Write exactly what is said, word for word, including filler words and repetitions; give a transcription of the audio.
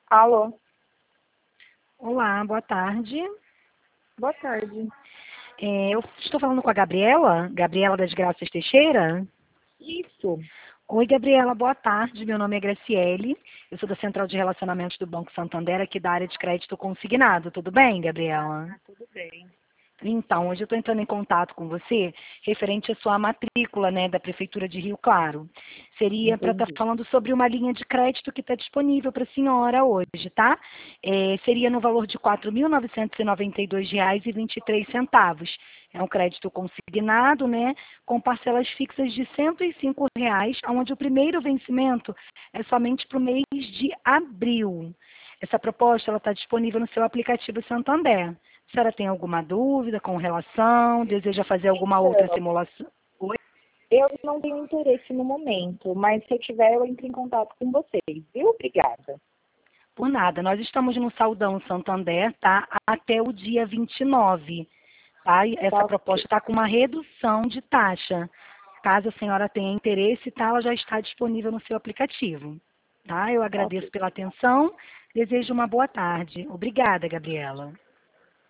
Alô, Olá, boa tarde. boa tarde. É, eu estou falando com a Gabriela, Gabriela das Graças Teixeira. Isso. Oi, Gabriela, boa tarde. Meu nome é Graciele. Eu sou da Central de Relacionamentos do Banco Santander, aqui da área de crédito consignado. Tudo bem, Gabriela? Ah, tudo bem. Então, hoje eu estou entrando em contato com você referente à sua matrícula, né, da Prefeitura de Rio Claro. Seria para estar Entendi. falando sobre uma linha de crédito que está disponível para a senhora hoje, tá? É, seria no valor de quatro mil novecentos e noventa e dois reais e vinte e três centavos. É um crédito consignado, né, com parcelas fixas de cento e cinco reais, onde o primeiro vencimento é somente para o mês de abril. Essa proposta está disponível no seu aplicativo Santander. A senhora tem alguma dúvida com relação? Deseja fazer alguma outra Então, simulação? Oi? eu não tenho interesse no momento, mas se eu tiver, eu entro em contato com vocês, viu? Obrigada. Por nada. Nós estamos no Saldão Santander, tá? Até o dia vinte e nove, tá? E essa Tá proposta ok. está com uma redução de taxa. Caso a senhora tenha interesse, tá? Ela já está disponível no seu aplicativo, tá? Eu Tá agradeço ok. pela atenção. Desejo uma boa tarde. Obrigada, Gabriela.